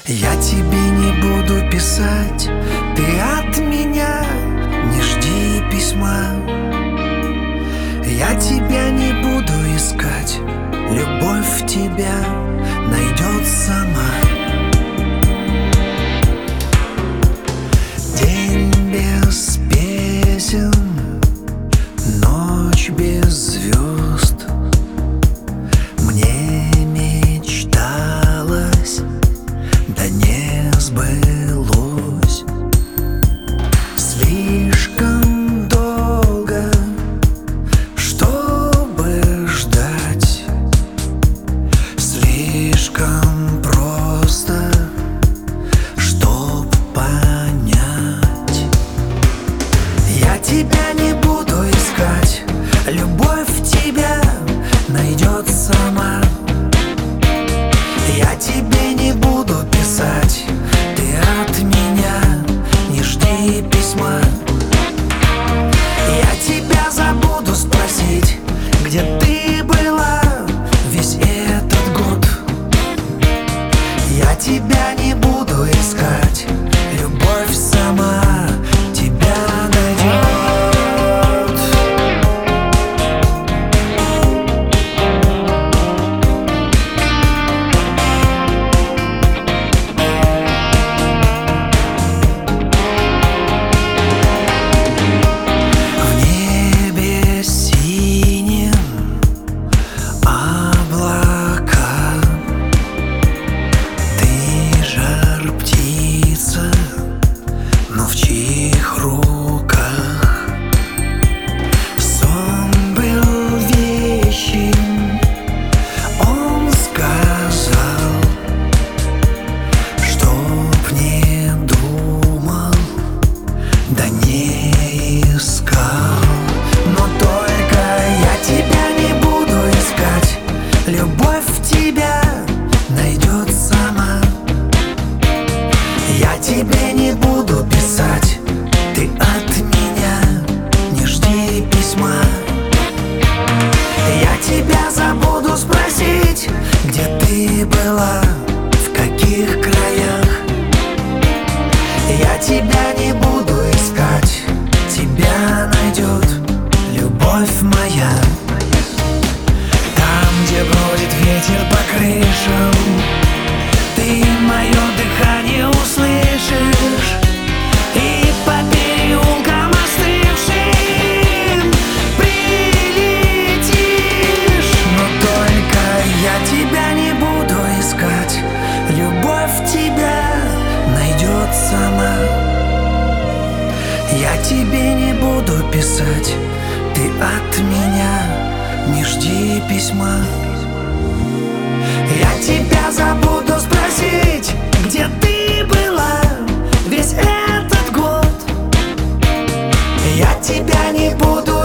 Я тебе не буду писать, ты от меня не жди письма. Я тебя не буду искать, любовь тебя найдет сама. День без песен, ночь без звезд. Мне мечталось, да не сбылось. Слишком долго, чтобы ждать. Слишком просто, чтоб понять. Я тебя не буду искать, любовь тебя найдет сама. Я тебе не буду писать, ты от меня не жди письма. Я тебя забуду спросить, где ты была весь этот год. Я тебя не буду искать, любовь сама тебя найдет. Но в чьих руках сон был вещим, он сказал, чтоб не думал, да не искал. Но только я тебя не буду искать, любовь тебя найдет сама. Я тебе не буду писать, ты от меня не жди письма. Я тебя забуду спросить, где ты была, в каких краях. Я тебя не буду искать, тебя найдет любовь моя. Там, где бродит ветер по крышам, ты мое дыхание услышишь, и по переулкам остывшим прилетишь. Но только я тебя не буду искать, любовь тебя найдет сама. Я тебе не буду писать, ты от меня не жди письма. Я тебя забуду спросить, где ты была весь этот год. Я тебя не буду